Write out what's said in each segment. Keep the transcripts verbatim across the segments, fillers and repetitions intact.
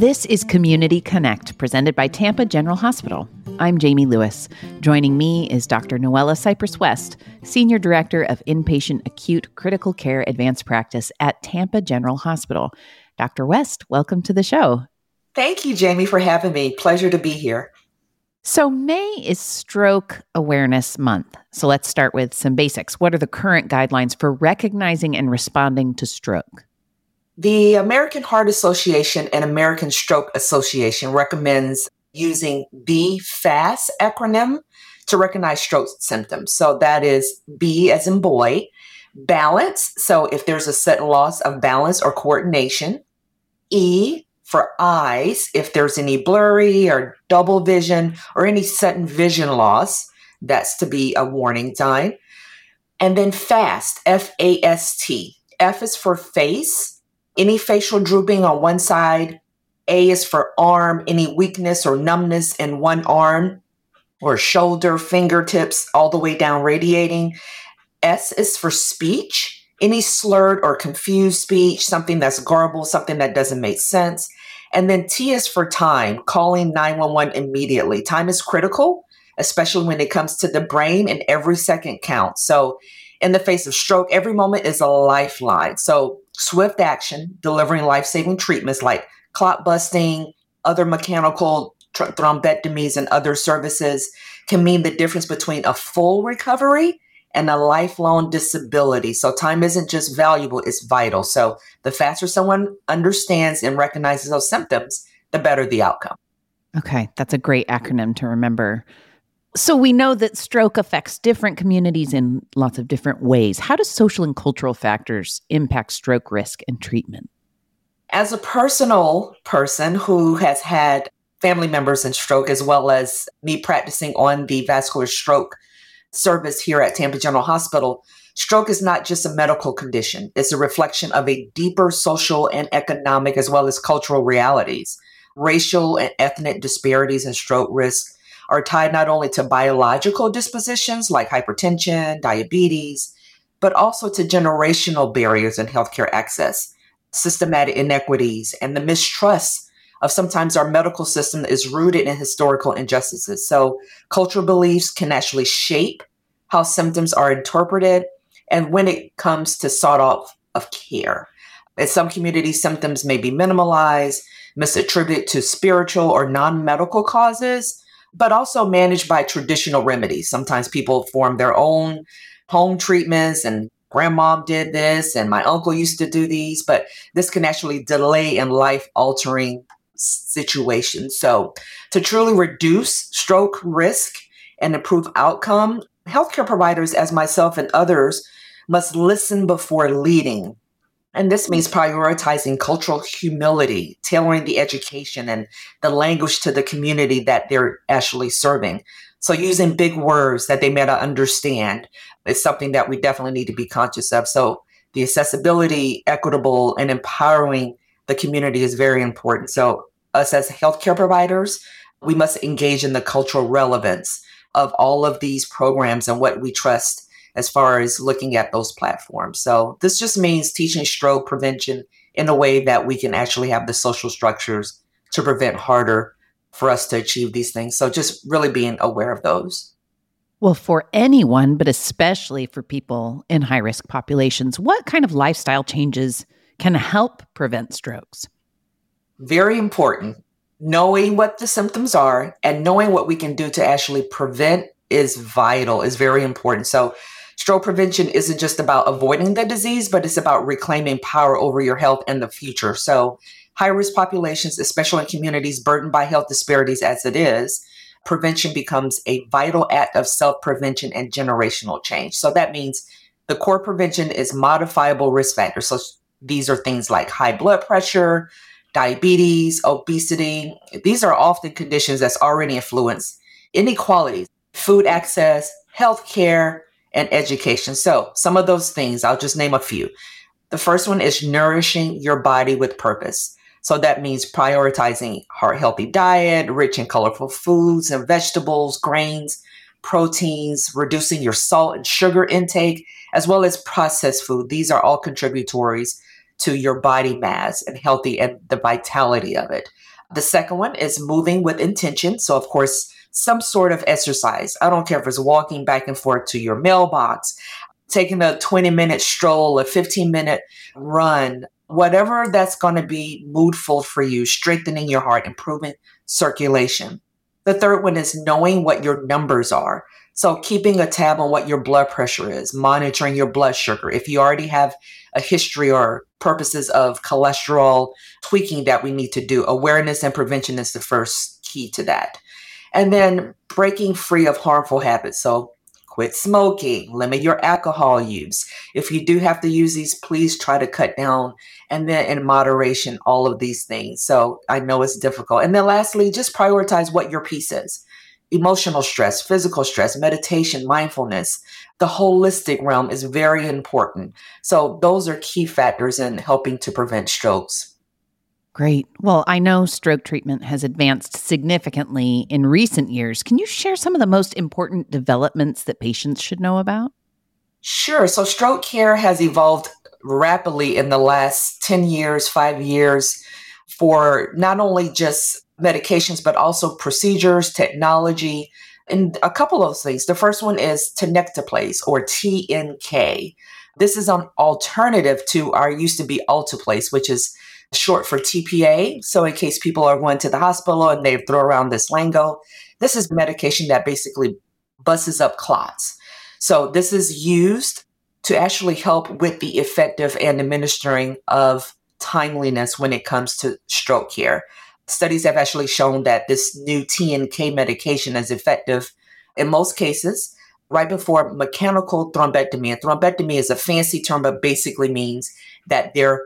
This is Community Connect, presented by Tampa General Hospital. I'm Jamie Lewis. Joining me is Doctor Noella Cypress West, Senior Director of Inpatient Acute Critical Care Advanced Practice at Tampa General Hospital. Doctor West, welcome to the show. Thank you, Jamie, for having me. Pleasure to be here. So May is Stroke Awareness Month. So let's start with some basics. What are the current guidelines for recognizing and responding to stroke? The American Heart Association and American Stroke Association recommends using B FAST acronym to recognize stroke symptoms. So that is B as in boy, balance. So if there's a sudden loss of balance or coordination. E for eyes, if there's any blurry or double vision or any sudden vision loss, that's to be a warning sign. And then FAST, F A S T. F is for face. Any facial drooping on one side. A is for arm, any weakness or numbness in one arm or shoulder, fingertips, all the way down radiating. S is for speech, any slurred or confused speech, something that's garbled, something that doesn't make sense. And then T is for time, calling nine one one immediately. Time is critical, especially when it comes to the brain, and every second counts. So in the face of stroke, every moment is a lifeline. So swift action, delivering life-saving treatments like clot busting, other mechanical tr- thrombectomies, and other services can mean the difference between a full recovery and a lifelong disability. So time isn't just valuable, it's vital. So the faster someone understands and recognizes those symptoms, the better the outcome. Okay, that's a great acronym to remember. So we know that stroke affects different communities in lots of different ways. How do social and cultural factors impact stroke risk and treatment? As a personal person who has had family members in stroke, as well as me practicing on the vascular stroke service here at Tampa General Hospital, stroke is not just a medical condition. It's a reflection of a deeper social and economic as well as cultural realities. Racial and ethnic disparities in stroke risk are tied not only to biological dispositions like hypertension, diabetes, but also to generational barriers in healthcare access, systematic inequities, and the mistrust of sometimes our medical system that is rooted in historical injustices. So cultural beliefs can actually shape how symptoms are interpreted and when it comes to sought off of care. In some communities, symptoms may be minimalized, misattributed to spiritual or non-medical causes, but also managed by traditional remedies. Sometimes people form their own home treatments, and grandma did this and my uncle used to do these, but this can actually delay in life-altering situations. So to truly reduce stroke risk and improve outcome, healthcare providers, as myself and others, must listen before leading. And this means prioritizing cultural humility, tailoring the education and the language to the community that they're actually serving. So using big words that they may not understand is something that we definitely need to be conscious of. So the accessibility, equitable, and empowering the community is very important. So us as healthcare providers, we must engage in the cultural relevance of all of these programs and what we trust as far as looking at those platforms. So this just means teaching stroke prevention in a way that we can actually have the social structures to prevent harder for us to achieve these things. So just really being aware of those. Well, for anyone, but especially for people in high-risk populations, what kind of lifestyle changes can help prevent strokes? Very important. Knowing what the symptoms are and knowing what we can do to actually prevent is vital, is very important. So stroke prevention isn't just about avoiding the disease, but it's about reclaiming power over your health in the future. So high-risk populations, especially in communities burdened by health disparities as it is, prevention becomes a vital act of self-prevention and generational change. So that means the core prevention is modifiable risk factors. So these are things like high blood pressure, diabetes, obesity. These are often conditions that's already influence inequalities, food access, healthcare, and education. So some of those things, I'll just name a few. The first one is nourishing your body with purpose. So that means prioritizing heart healthy diet, rich and colorful foods and vegetables, grains, proteins, reducing your salt and sugar intake, as well as processed food. These are all contributories to your body mass and healthy and the vitality of it. The second one is moving with intention. So, of course, some sort of exercise. I don't care if it's walking back and forth to your mailbox, taking a twenty minute stroll, a fifteen minute run, whatever that's going to be moodful for you, strengthening your heart, improving circulation. The third one is knowing what your numbers are. So keeping a tab on what your blood pressure is, monitoring your blood sugar. If you already have a history or purposes of cholesterol tweaking that we need to do, awareness and prevention is the first key to that. And then breaking free of harmful habits. So quit smoking, limit your alcohol use. If you do have to use these, please try to cut down, and then in moderation, all of these things. So I know it's difficult. And then lastly, just prioritize what your piece is. Emotional stress, physical stress, meditation, mindfulness, the holistic realm is very important. So those are key factors in helping to prevent strokes. Great. Well, I know stroke treatment has advanced significantly in recent years. Can you share some of the most important developments that patients should know about? Sure. So stroke care has evolved rapidly in the last ten years, five years, for not only just medications, but also procedures, technology, and a couple of things. The first one is tenecteplase, or T N K. This is an alternative to our used to be Alteplase, which is short for T P A. So in case people are going to the hospital and they throw around this lingo, this is medication that basically busses up clots. So this is used to actually help with the effective and administering of timeliness when it comes to stroke care. Studies have actually shown that this new T N K medication is effective in most cases right before mechanical thrombectomy. And thrombectomy is a fancy term, but basically means that they're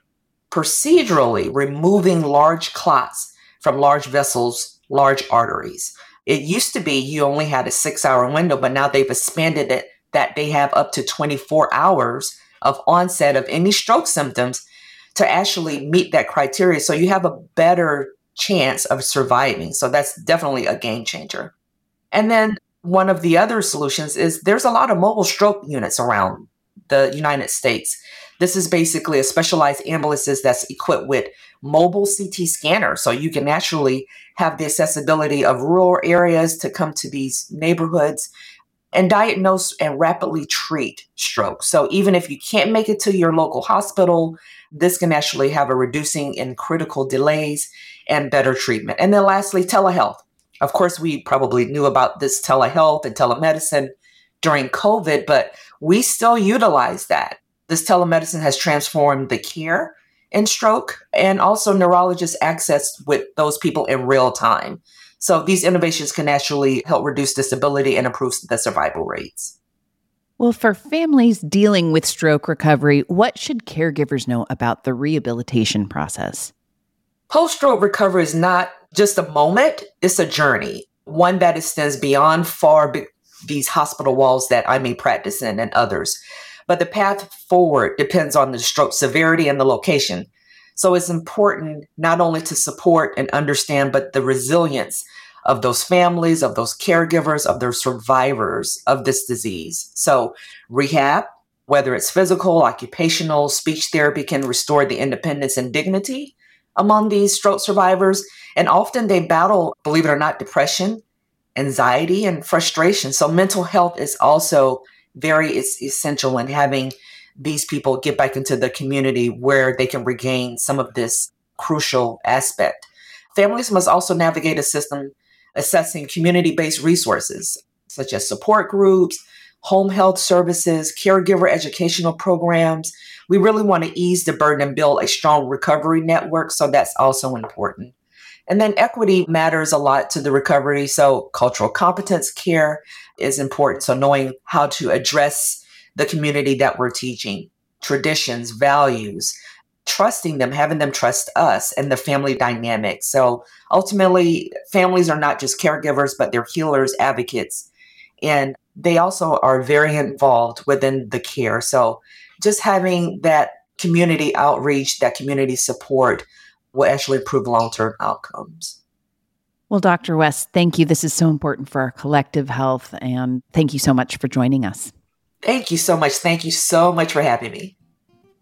procedurally removing large clots from large vessels, large arteries. It used to be you only had a six hour window, but now they've expanded it that they have up to twenty-four hours of onset of any stroke symptoms to actually meet that criteria. So you have a better chance of surviving. So that's definitely a game changer. And then one of the other solutions is there's a lot of mobile stroke units around the United States. This is basically a specialized ambulances that's equipped with mobile C T scanners. So you can actually have the accessibility of rural areas to come to these neighborhoods and diagnose and rapidly treat stroke. So even if you can't make it to your local hospital, this can actually have a reducing in critical delays and better treatment. And then lastly, telehealth. Of course, we probably knew about this telehealth and telemedicine during COVID, but we still utilize that. This telemedicine has transformed the care in stroke and also neurologists access with those people in real time. So these innovations can actually help reduce disability and improve the survival rates. Well, for families dealing with stroke recovery, what should caregivers know about the rehabilitation process? Post-stroke recovery is not just a moment, it's a journey, one that extends beyond far be- these hospital walls that I may practice in and others. But the path forward depends on the stroke severity and the location. So it's important not only to support and understand, but the resilience of those families, of those caregivers, of their survivors of this disease. So rehab, whether it's physical, occupational, speech therapy, can restore the independence and dignity among these stroke survivors. And often they battle, believe it or not, depression, anxiety, and frustration. So mental health is also very is essential in having these people get back into the community where they can regain some of this crucial aspect. Families must also navigate a system assessing community-based resources, such as support groups, home health services, caregiver educational programs. We really want to ease the burden and build a strong recovery network, so that's also important. And then equity matters a lot to the recovery. So cultural competence care is important. So knowing how to address the community that we're teaching, traditions, values, trusting them, having them trust us, and the family dynamic. So ultimately, families are not just caregivers, but they're healers, advocates, and they also are very involved within the care. So just having that community outreach, that community support will actually improve long-term outcomes. Well, Doctor West, thank you. This is so important for our collective health, and thank you so much for joining us. Thank you so much. Thank you so much for having me.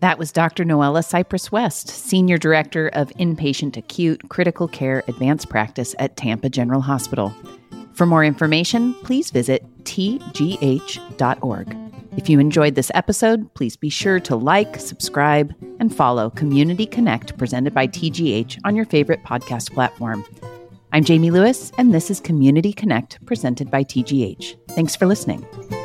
That was Doctor Noella Cypress West, Senior Director of Inpatient Acute Critical Care Advanced Practice at Tampa General Hospital. For more information, please visit t g h dot org. If you enjoyed this episode, please be sure to like, subscribe, and follow Community Connect presented by T G H on your favorite podcast platform. I'm Jamie Lewis, and this is Community Connect presented by T G H. Thanks for listening.